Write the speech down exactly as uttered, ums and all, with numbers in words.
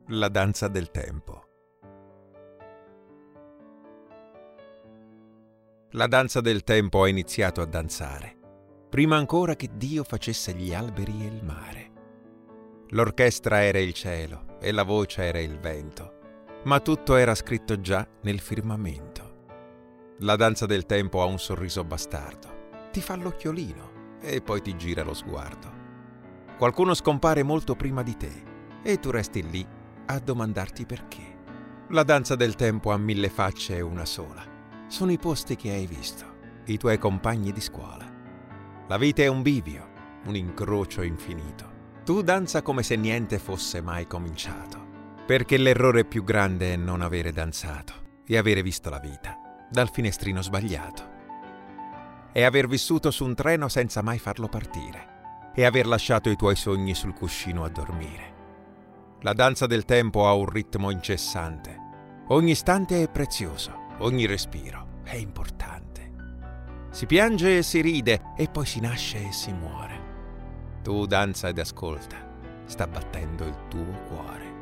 La danza del tempo. La danza del tempo ha iniziato a danzare, prima ancora che Dio facesse gli alberi e il mare. L'orchestra era il cielo e la voce era il vento, ma tutto era scritto già nel firmamento. La danza del tempo ha un sorriso bastardo, ti fa l'occhiolino e poi ti gira lo sguardo. Qualcuno scompare molto prima di te e tu resti lì a domandarti perché. La danza del tempo ha mille facce e una sola. Sono i posti che hai visto, i tuoi compagni di scuola. La vita è un bivio, un incrocio infinito. Tu danza come se niente fosse mai cominciato, perché l'errore più grande è non avere danzato e avere visto la vita dal finestrino sbagliato. È aver vissuto su un treno senza mai farlo partire e aver lasciato i tuoi sogni sul cuscino a dormire. La danza del tempo ha un ritmo incessante. Ogni istante è prezioso. Ogni respiro è importante. Si piange e si ride e poi si nasce e si muore. Tu danza ed ascolta, sta battendo il tuo cuore.